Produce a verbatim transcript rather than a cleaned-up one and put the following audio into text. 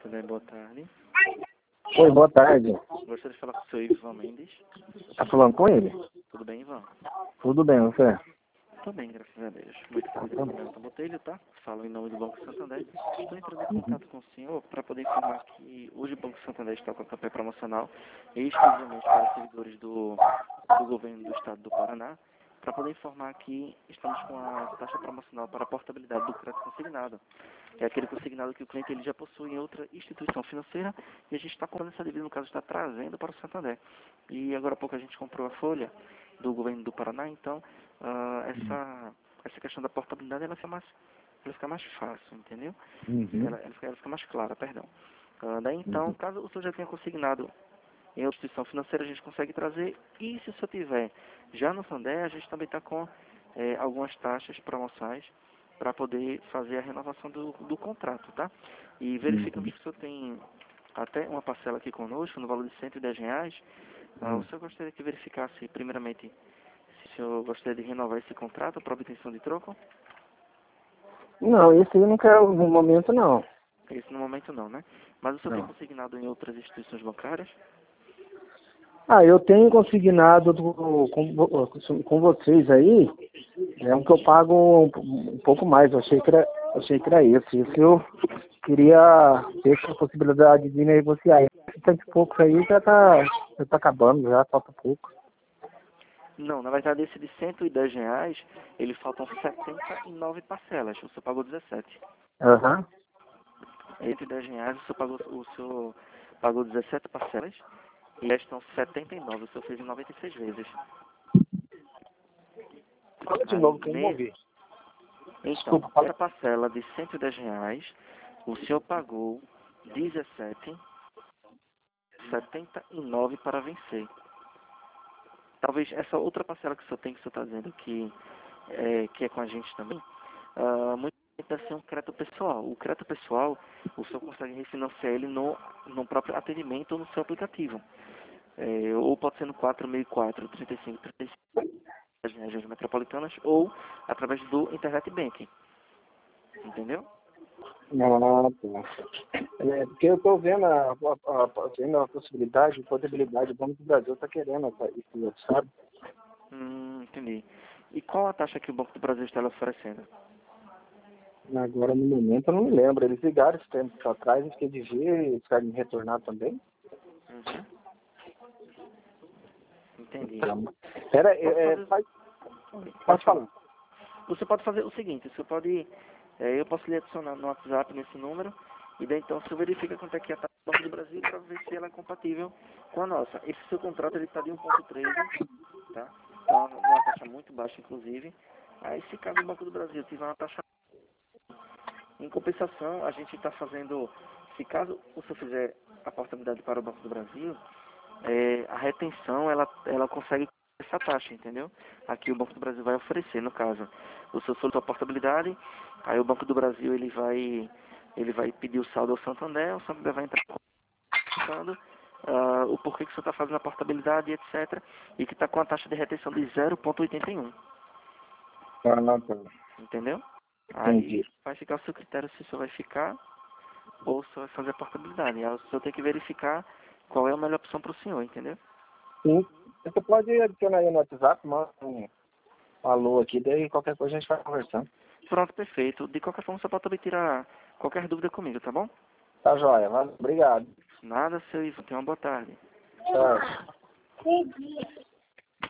Santander, boa tarde. Oi, boa tarde. Gostaria de falar com o seu Ivan Mendes. Tá falando com ele? Tudo bem, Ivan? Tudo bem, você? Tudo bem, graças a Deus. Muito prazer, Roberto Botelho, tá? Falo em nome do Banco Santander. Estou entrando em contato com o senhor para poder informar que hoje o Banco Santander está com a campanha promocional exclusivamente para servidores do, do governo do estado do Paraná, para poder informar que estamos com a taxa promocional para a portabilidade do crédito consignado. É aquele consignado que o cliente ele já possui em outra instituição financeira e a gente está comprando essa dívida, no caso está trazendo para o Santander. E agora há pouco a gente comprou a folha do governo do Paraná, então uh, essa, essa questão da portabilidade ela fica mais, ela fica mais fácil, entendeu? Uhum. Ela, ela, fica, ela fica mais clara, perdão. Uh, daí então, caso o senhor já tenha consignado em outra instituição financeira, a gente consegue trazer, e se o senhor tiver já no Santander, a gente também está com é, algumas taxas promocionais para poder fazer a renovação do, do contrato, tá? E verificamos que o senhor tem até uma parcela aqui conosco, no valor de cento e dez reais. Ah, o senhor gostaria que verificasse, primeiramente, se o senhor gostaria de renovar esse contrato para obtenção de troco? Não, esse aí eu não quero no momento, não. Esse no momento não, né? Mas o senhor Não. tem consignado em outras instituições bancárias? Ah, eu tenho consignado do, com, vo- com vocês aí, é um que eu pago um, um pouco mais, eu achei que era, eu achei que era esse. Esse eu queria ter a possibilidade de negociar. Esse tanto pouco aí já tá, já tá acabando, já falta pouco. Não, na verdade esse de cento e dez reais, ele faltam setenta e nove parcelas, o senhor pagou dezessete. Aham. cento e dez reais, o senhor pagou, o senhor pagou dezessete parcelas e restam setenta e nove, o senhor fez em noventa e seis vezes. Fala de Aí, novo que eu não ne- ouvi. então, Desculpa, fala. essa parcela de cento e dez reais, o senhor pagou dezessete, setenta e nove para vencer. Talvez essa outra parcela que o senhor tem, que o senhor está dizendo que é, que é com a gente também, ah, muito deve ser um crédito pessoal. O crédito pessoal, o senhor consegue refinanciar ele no, no próprio atendimento ou no seu aplicativo. É, ou pode ser no quatro seis quatro, trinta e cinco, trinta e cinco das regiões metropolitanas, ou através do Internet Banking. Entendeu? Ah, tá. É, porque eu estou vendo a, a, a, vendo a possibilidade, a possibilidade, o Banco do Brasil está querendo essa- isso, outro, sabe? Hum, entendi. E qual a taxa que o Banco do Brasil está lhe oferecendo? Agora, no momento, eu não me lembro. Eles ligaram esse tempo atrás, eu fiquei de ver, eles querem me retornar também. Uhum. Entendi. Então, Pera, Posso é, é, fazer... faz, Oi, pode pode falar. falar. Você pode fazer o seguinte, você pode, é, eu posso lhe adicionar no WhatsApp nesse número, e daí então você verifica quanto é que é a taxa do Banco do Brasil para ver se ela é compatível com a nossa. Esse seu contrato ele está de um ponto treze, tá? Então uma taxa muito baixa inclusive. Aí se caso o Banco do Brasil tiver uma taxa, em compensação a gente está fazendo, se caso o senhor fizer a portabilidade para o Banco do Brasil, é, a retenção ela, ela consegue essa taxa, entendeu? Aqui o Banco do Brasil vai oferecer, no caso, o seu solicitou a portabilidade, aí o Banco do Brasil ele vai, ele vai pedir o saldo ao Santander, o Santander vai entrar contando ah, o porquê que você está fazendo a portabilidade, etcétera. E que está com a taxa de retenção de zero vírgula oitenta e um, Ah, não, tá. entendeu? Aí Entendi. vai ficar o seu critério se o senhor vai ficar ou se vai fazer a portabilidade. Aí o senhor tem que verificar qual é a melhor opção para o senhor, entendeu? Sim. Você pode adicionar aí no WhatsApp, manda um alô aqui, daí qualquer coisa a gente vai conversando. Pronto, perfeito. De qualquer forma, você pode também tirar qualquer dúvida comigo, tá bom? Tá joia, valeu, obrigado. Nada, seu Ivo. Tenha uma boa tarde. Tchau.